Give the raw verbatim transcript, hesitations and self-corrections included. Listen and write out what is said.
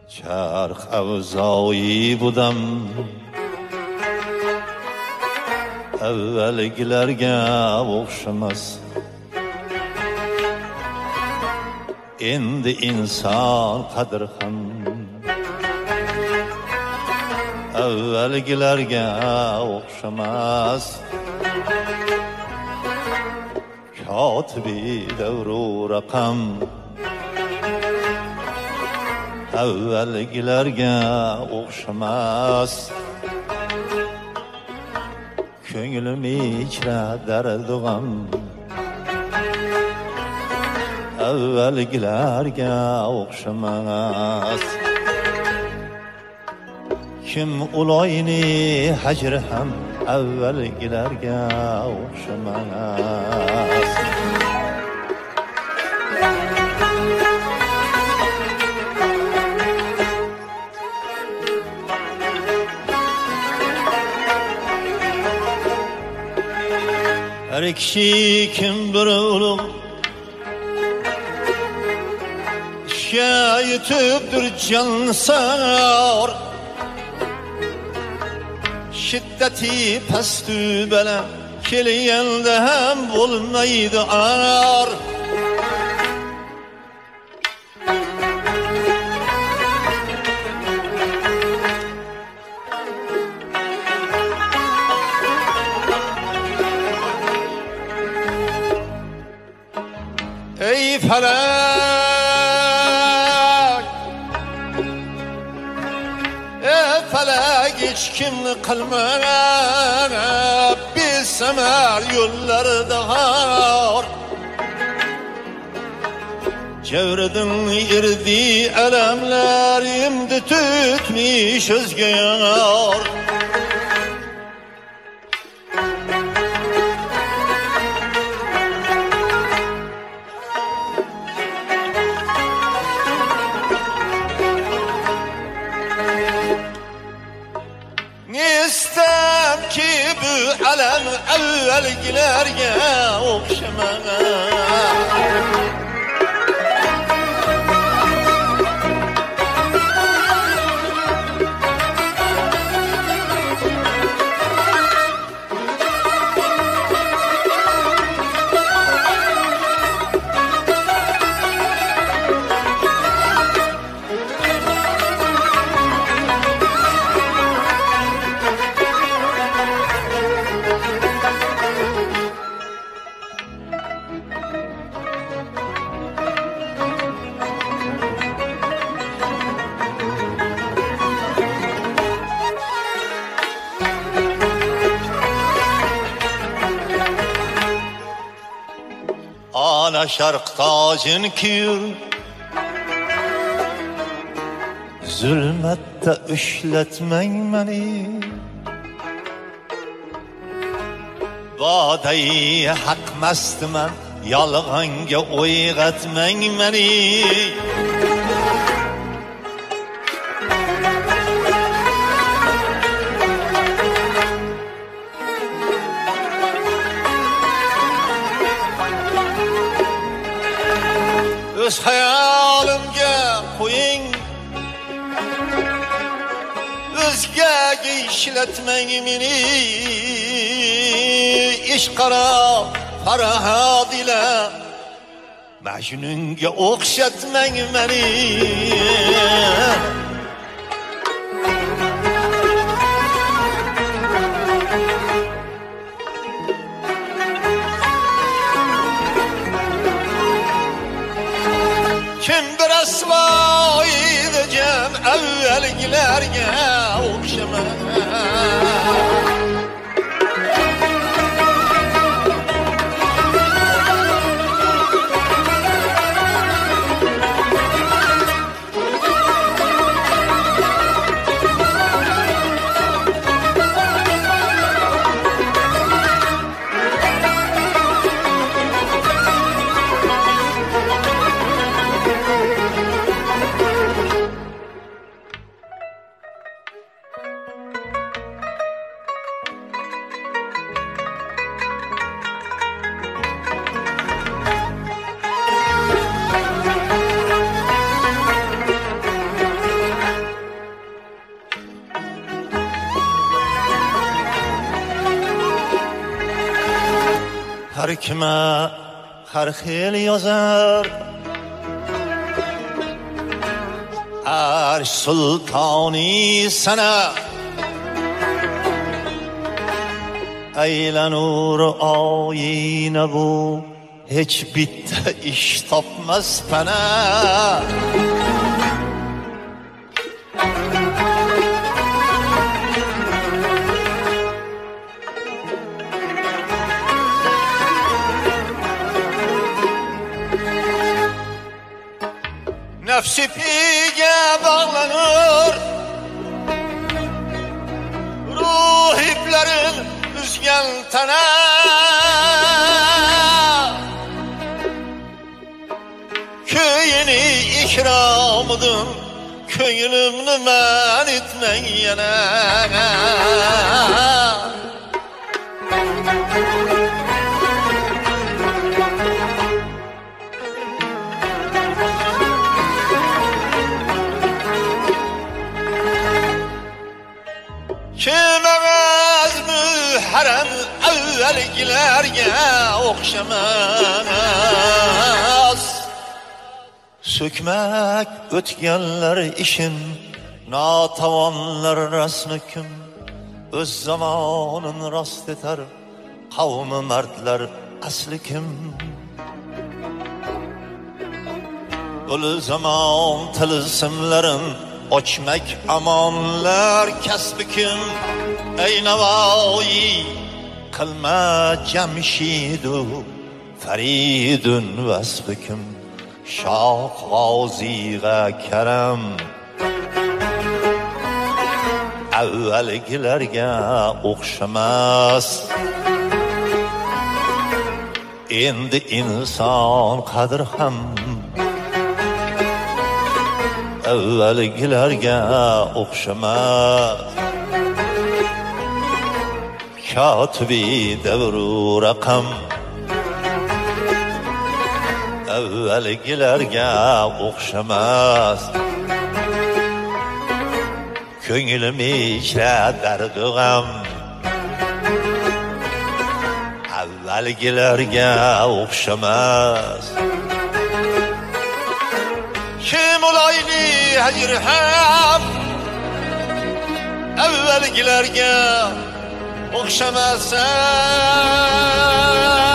Çarx avzoyi budam avvalgilarga o'xshamas. Endi inson qadri ham avvalgilarga o'xshamas. Kotibi davru raqam avvalgilarga o'xshamas. Ko'nglim ichra dardu g'am avvalgilarga o'xshamas. Kim uloyni hajri ham avvalgilarga o'xshamas. Her kişi kim bir ulug' şayetüptür cansar. Şiddeti pastü bela kelganda ham bo'lmaydi ar. Ey felak, ey felak, hiç kimni kılma, biz semer yollarda har. Çevredin irdi elemler, imdi tütmüş özge yar. İstem ki bu alem evvelgilerge okşamak. Ana şark tacın kiyur, zulmette üşletmen beni. Badayı hak mestimen, yalğanga o'yg'atmang beni. Öz hayalimga qo'ying, o'zgaga ishlatmang meni. Ish qara farahod ila Majnunga o'xshatmang meni. Kim bir asloydi jam avvalgilarga o'xshamas. har kime har xil yozar. Arsh sultoni sana aylanur oyina bu, hech bitta ish topmas pana. Nefsi pige bağlanır, ruh iplerin üzgen tana. Köyünü ikramıdın, köyünümünü men etmen yana. Kimemez müherrem evvelgilerge okşamaz. Sökmek ötgenler işin, natavanlar rasmı kim? Öz zamanın rast eter, kavmi mertler asli kim? Ölü zaman tılsımların ochmak amonlar kasbi kim? Ey Navoiy qilma Jamshidu Faridun vasbi kim? Shoh G'oziyga karam avvalgilarga o'xshamas. Endi inson qadr ham avvalgilarga o'xshamas. Kotibi davru raqam avvalgilarga o'xshamas. Ko'nglim ichra dardu g'am avvalgilarga o'xshamas. Kim olayli hajr ham avvalgilarga o'xshamasa.